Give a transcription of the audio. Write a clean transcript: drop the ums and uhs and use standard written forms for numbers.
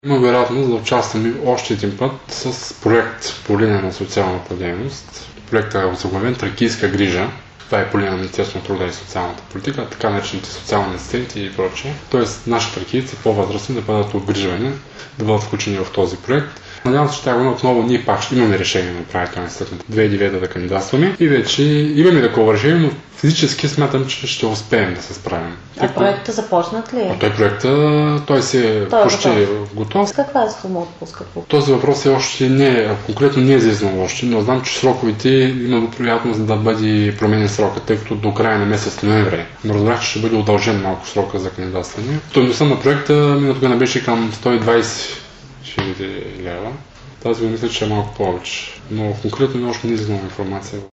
Има вероятност да участваме още един път с проект по линия на социалната дейност. Проектът е озаглавен "Тракийска грижа". Това е по линия на Министерството на труда и социалната политика, така наречените социални асистенти и прочее. Тоест нашите тракийци по-възрастни да бъдат обгрижвани, да бъдат включени в този проект. Надявам се, че тази година отново ние пак ще имаме решение на управителния съвет на 2009 да кандидатстваме и вече имаме такова решение, но физически смятам, че ще успеем да се справим. Проектът започнат ли е? Той се почти готов. Каква е сума отпуска? Този въпрос конкретно не е излезнал още, но знам, че сроковете има вероятност да бъде променен срока, тъй като до края на месец ноември. Но разбрах, че ще бъде удължен малко срока за кандидатстване. Стойността на проекта миналата година беше към 120 000 лева. Тази мисля, че е малко повече, но конкретно още не е излезнала информация.